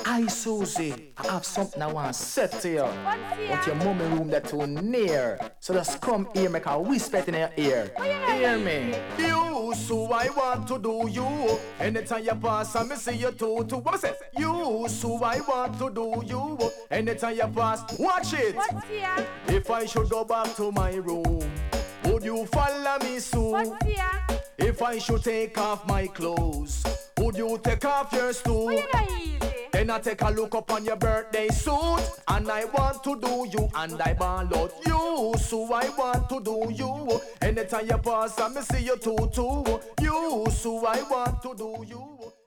Hi Susie, I have something I want to say to you. What's here? But your mommy room that too near. So just come here, make a whisper in your ear. Hear me. You, so I want to do you. Anytime you pass, I me see you too. What I say? You, so I want to do you. Anytime you pass, watch it. What's here? If I should go back to my room, would you follow me soon? What's here? If I should take off my clothes, would you take off yours too? You know easy. Then I take a look up on your birthday suit, and I want to do you, and I ball out you. So I want to do you. Anytime you pass, I me see you too. You, so I want to do you.